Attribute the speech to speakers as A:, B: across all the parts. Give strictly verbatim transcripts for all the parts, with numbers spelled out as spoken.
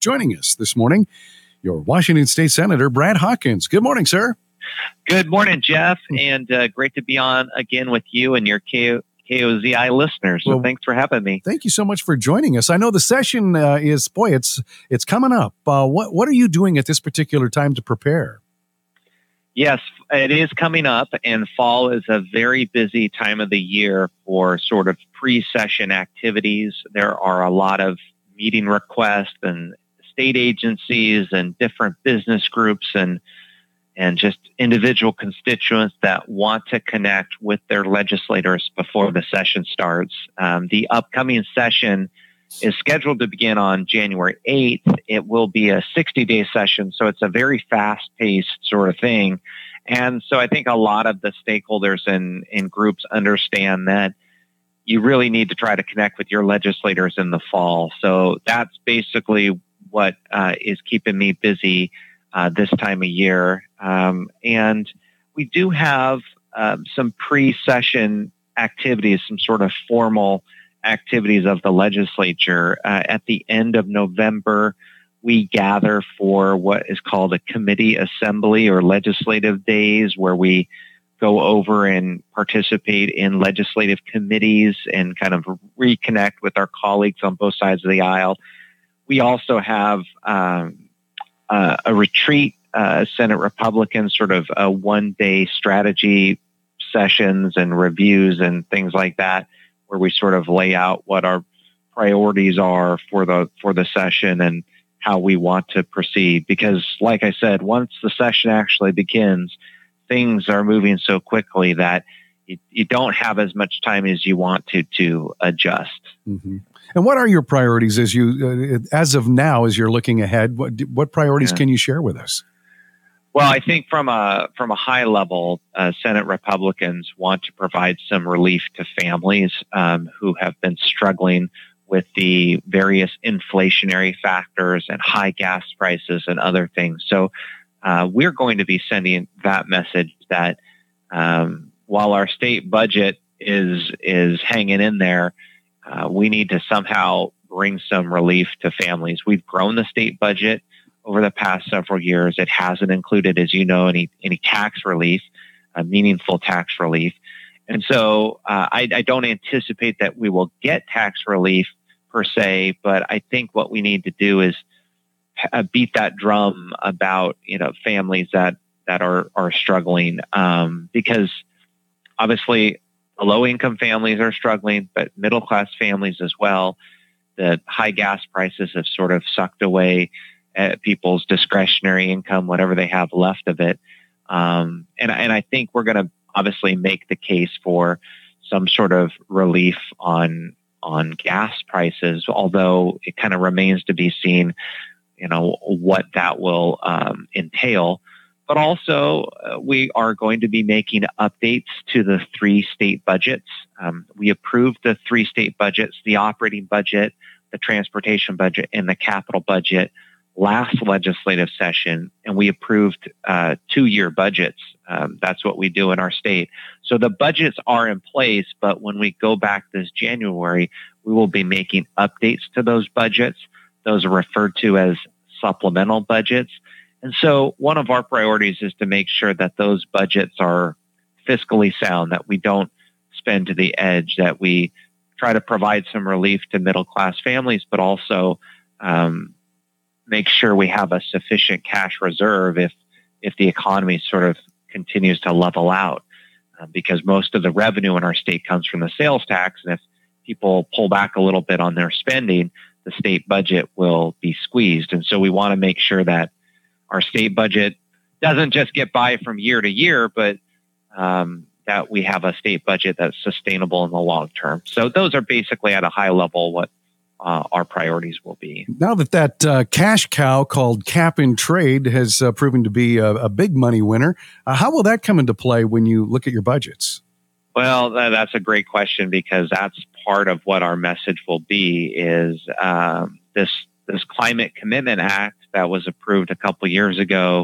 A: Joining us this morning, your Washington State Senator, Brad Hawkins. Good morning, sir.
B: Good morning, Jeff, and uh, great to be on again with you and your K O Z I listeners. So
A: Well,
B: thanks for having me.
A: Thank you so much for joining us. I know the session uh, is, boy, it's it's coming up. Uh, what what are you doing at this particular time to prepare?
B: Yes, it is coming up, and fall is a very busy time of the year for sort of pre-session activities. There are a lot of meeting requests and state agencies and different business groups and and just individual constituents that want to connect with their legislators before the session starts. Um, the upcoming session is scheduled to begin on January eighth. It will be a sixty-day session, so it's a very fast-paced sort of thing. And so I think a lot of the stakeholders and, and groups understand that you really need to try to connect with your legislators in the fall. So that's basically what uh, is keeping me busy uh, this time of year. Um, and we do have um, some pre-session activities, some sort of formal activities of the legislature. Uh, at the end of November, we gather for what is called a committee assembly or legislative days, where we go over and participate in legislative committees and kind of reconnect with our colleagues on both sides of the aisle. We also have um, uh, a retreat, uh, Senate Republicans, sort of a one-day strategy sessions and reviews and things like that, where we sort of lay out what our priorities are for the for the session and how we want to proceed. Because, like I said, once the session actually begins, things are moving so quickly that you, you don't have as much time as you want to to adjust.
A: Mm-hmm. And what are your priorities as you, uh, as of now, as you're looking ahead? What what priorities
B: Yeah.
A: can you share with us?
B: Well, I think from a from a high level, uh, Senate Republicans want to provide some relief to families um, who have been struggling with the various inflationary factors and high gas prices and other things. So uh, we're going to be sending that message that um, while our state budget is is hanging in there, uh, we need to somehow bring some relief to families. We've grown the state budget over the past several years. It hasn't included, as you know, any any tax relief, uh, meaningful tax relief. And so uh, I, I don't anticipate that we will get tax relief per se, but I think what we need to do is uh, beat that drum about, you know, families that, that are, are struggling, um, because obviously low income families are struggling, but middle class families as well. The high gas prices have sort of sucked away at people's discretionary income, whatever they have left of it. Um, and, and I think we're going to obviously make the case for some sort of relief on on gas prices, although it kind of remains to be seen, you know, what that will um, entail. But also, uh, we are going to be making updates to the three state budgets. Um, we approved the three state budgets, the operating budget, the transportation budget, and the capital budget last legislative session, and we approved uh, two-year budgets. Um, that's what we do in our state. So the budgets are in place, but when we go back this January, we will be making updates to those budgets. Those are referred to as supplemental budgets. And so one of our priorities is to make sure that those budgets are fiscally sound, that we don't spend to the edge, that we try to provide some relief to middle-class families, but also um, make sure we have a sufficient cash reserve if if the economy sort of continues to level out, uh, because most of the revenue in our state comes from the sales tax. And if people pull back a little bit on their spending, the state budget will be squeezed. And so we want to make sure that our state budget doesn't just get by from year to year, but um, that we have a state budget that's sustainable in the long term. So those are basically at a high level what Uh, our priorities will be.
A: Now that that uh, cash cow called cap and trade has uh, proven to be a, a big money winner, uh, how will that come into play when you look at your budgets?
B: Well, that, that's a great question, because that's part of what our message will be is um, this this Climate Commitment Act that was approved a couple years ago.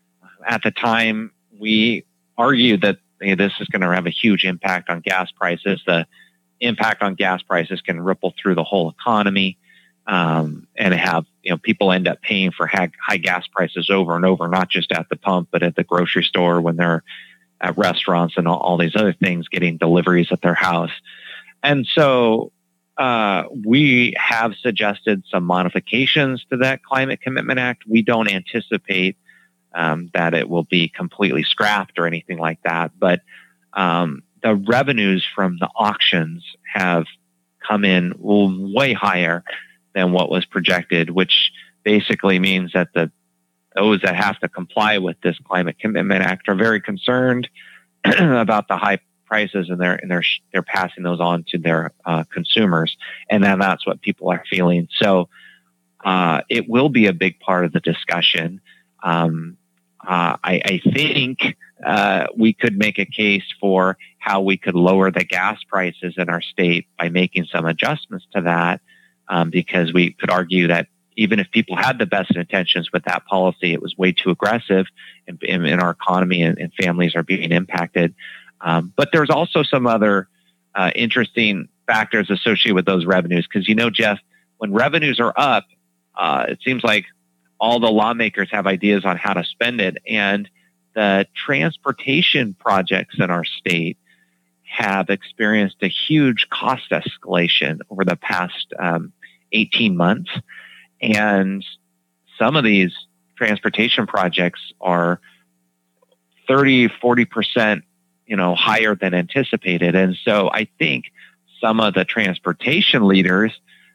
B: At the time, we argued that you know, this is going to have a huge impact on gas prices. The impact on gas prices can ripple through the whole economy. um, and have you know people end up paying for high, high gas prices over and over, not just at the pump, but at the grocery store when they're at restaurants and all, all these other things, getting deliveries at their house. And so uh, we have suggested some modifications to that Climate Commitment Act. We don't anticipate um, that it will be completely scrapped or anything like that, but um, the revenues from the auctions have come in way higher than what was projected, which basically means that the those that have to comply with this Climate Commitment Act are very concerned about the high prices, and they're and they're they're passing those on to their uh, consumers, and then that's what people are feeling. So uh, it will be a big part of the discussion. Um, uh, I, I think uh, we could make a case for how we could lower the gas prices in our state by making some adjustments to that, um, because we could argue that even if people had the best intentions with that policy, it was way too aggressive, and, and, and our economy and, and families are being impacted. Um, but there's also some other uh, interesting factors associated with those revenues, because, you know, Jeff, when revenues are up, uh, it seems like all the lawmakers have ideas on how to spend it. And the transportation projects in our state have experienced a huge cost escalation over the past um, eighteen months. And some of these transportation projects are thirty, forty percent, you know, higher than anticipated. And so I think some of the transportation leaders,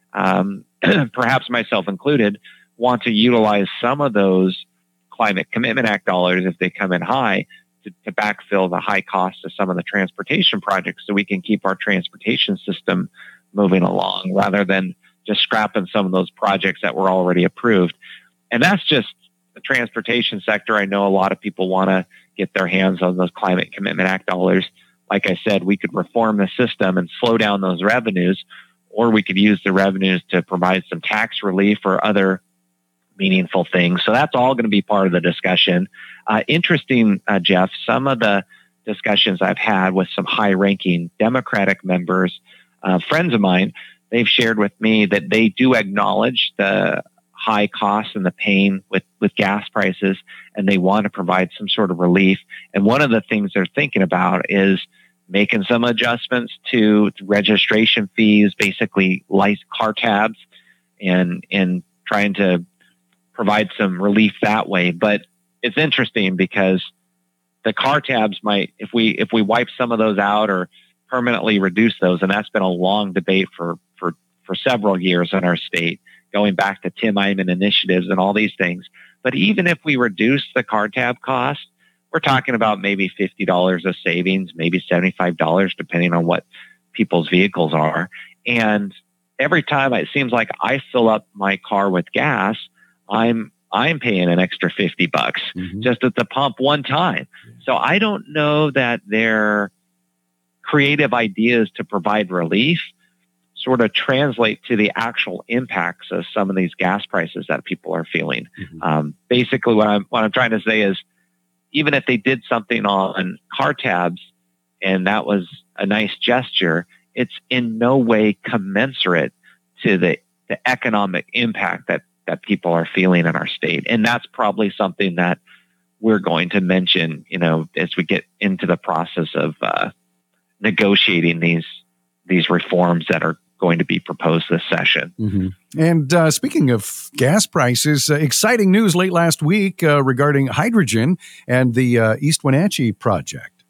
B: um, perhaps myself included, want to utilize some of those Climate Commitment Act dollars, if they come in high, to, to backfill the high cost of some of the transportation projects, so we can keep our transportation system moving along, rather than just scrapping some of those projects that were already approved. And that's just the transportation sector. I know a lot of people want to get their hands on those Climate Commitment Act dollars. Like I said, we could reform the system and slow down those revenues, or we could use the revenues to provide some tax relief or other meaningful things. So that's all going to be part of the discussion. Uh, interesting, uh, Jeff, some of the discussions I've had with some high-ranking Democratic members, uh, friends of mine, they've shared with me that they do acknowledge the high costs and the pain with, with gas prices, and they want to provide some sort of relief. And one of the things they're thinking about is making some adjustments to registration fees, basically like car tabs, and, and trying to provide some relief that way. But it's interesting because the car tabs might, if we if we wipe some of those out or permanently reduce those, and that's been a long debate for for for several years in our state, going back to Tim Eyman initiatives and all these things. But even if we reduce the car tab cost, we're talking about maybe fifty dollars of savings, maybe seventy-five dollars, depending on what people's vehicles are. And every time it seems like I fill up my car with gas, I'm I'm paying an extra fifty bucks mm-hmm. just at the pump one time. So I don't know that their creative ideas to provide relief sort of translate to the actual impacts of some of these gas prices that people are feeling. Mm-hmm. Um, basically, what I'm what I'm trying to say is, even if they did something on car tabs and that was a nice gesture, it's in no way commensurate to the, the economic impact that that people are feeling in our state. And that's probably something that we're going to mention, you know, as we get into the process of uh, negotiating these these reforms that are going to be proposed this session.
A: Mm-hmm. And uh, speaking of gas prices, uh, exciting news late last week uh, regarding hydrogen and the uh, East Wenatchee project.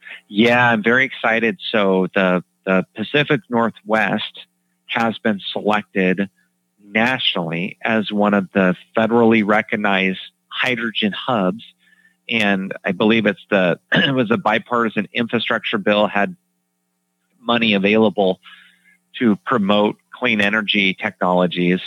B: Yeah, I'm very excited. So the, the Pacific Northwest has been selected nationally as one of the federally recognized hydrogen hubs. And I believe it's the it was a bipartisan infrastructure bill, had money available to promote clean energy technologies,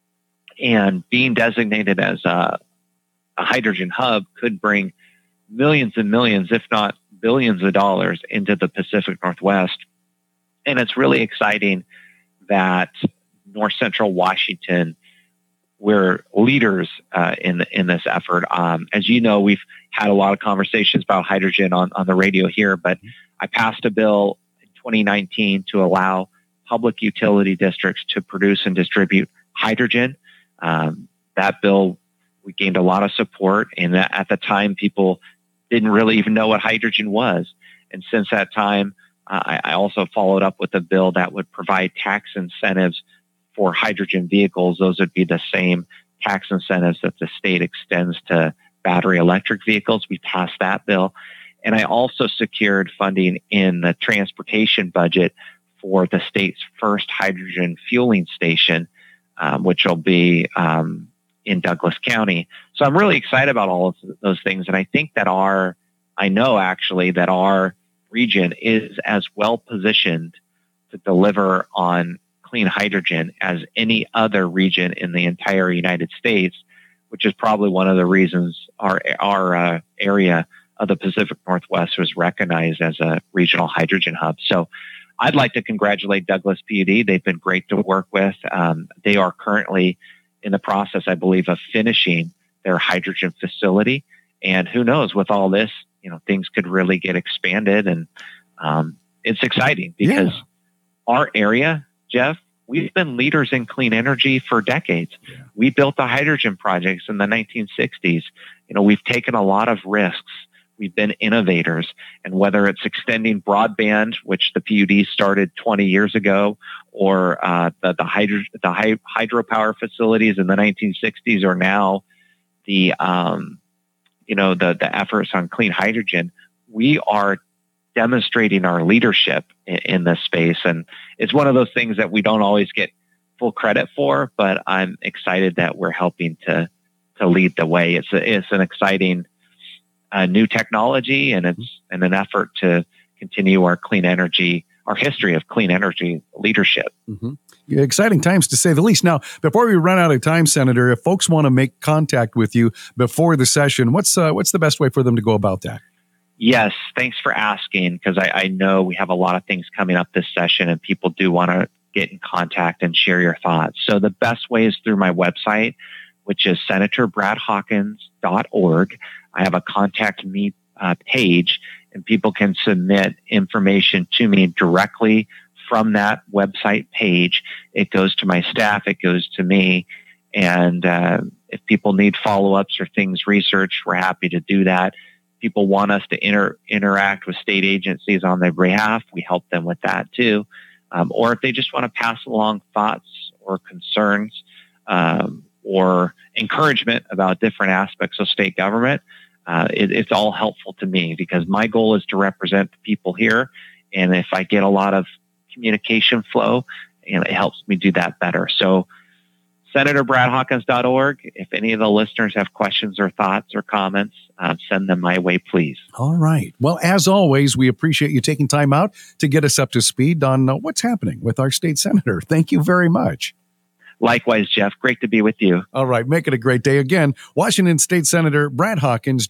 B: and being designated as a, a hydrogen hub could bring millions and millions, if not billions of dollars into the Pacific Northwest. And it's really exciting that North Central Washington, we're leaders uh, in in this effort. Um, as you know, we've had a lot of conversations about hydrogen on, on the radio here, but I passed a bill in twenty nineteen to allow public utility districts to produce and distribute hydrogen. Um, that bill, we gained a lot of support, and at the time, people didn't really even know what hydrogen was. And since that time, uh, I, I also followed up with a bill that would provide tax incentives for hydrogen vehicles. Those would be the same tax incentives that the state extends to battery electric vehicles. We passed that bill. And I also secured funding in the transportation budget for the state's first hydrogen fueling station, um, which will be um, in Douglas County. So I'm really excited about all of those things. And I think that our, I know actually that our region is as well positioned to deliver on clean hydrogen as any other region in the entire United States, which is probably one of the reasons our, our uh, area of the Pacific Northwest was recognized as a regional hydrogen hub. So I'd like to congratulate Douglas P U D. They've been great to work with. Um, they are currently in the process, I believe, of finishing their hydrogen facility. And who knows, with all this, you know, things could really get expanded. And um, it's exciting because yeah. our area, Jeff, we've been leaders in clean energy for decades. Yeah. We built the hydrogen projects in the nineteen sixties. You know, we've taken a lot of risks. We've been innovators, and whether it's extending broadband, which the P U D started twenty years ago, or uh, the the, hydro, the hy- hydropower facilities in the nineteen sixties, or now the um, you know the the efforts on clean hydrogen, we are demonstrating our leadership in, in this space, and it's one of those things that we don't always get full credit for. But I'm excited that we're helping to to lead the way. It's a, it's an exciting Uh, new technology, and it's and an effort to continue our clean energy, our history of clean energy leadership.
A: Mm-hmm. Yeah, exciting times to say the least. Now, before we run out of time, Senator, if folks want to make contact with you before the session, what's uh, what's the best way for them to go about that?
B: Yes, thanks for asking, because I, I know we have a lot of things coming up this session, and people do want to get in contact and share your thoughts. So the best way is through my website, which is senator brad hawkins dot org. I have a contact me uh, page, and people can submit information to me directly from that website page. It goes to my staff, it goes to me. And uh, if people need follow-ups or things researched, we're happy to do that. People want us to inter- interact with state agencies on their behalf. We help them with that too. Um, or if they just want to pass along thoughts or concerns, um, or encouragement about different aspects of state government, uh, it, it's all helpful to me, because my goal is to represent the people here. And if I get a lot of communication flow, you know, it helps me do that better. So senator brad hawkins dot org. If any of the listeners have questions or thoughts or comments, uh, send them my way, please.
A: All right. Well, as always, we appreciate you taking time out to get us up to speed on uh, what's happening with our state senator. Thank you very much.
B: Likewise, Jeff. Great to be with you.
A: All right. Make it a great day. Again, Washington State Senator Brad Hawkins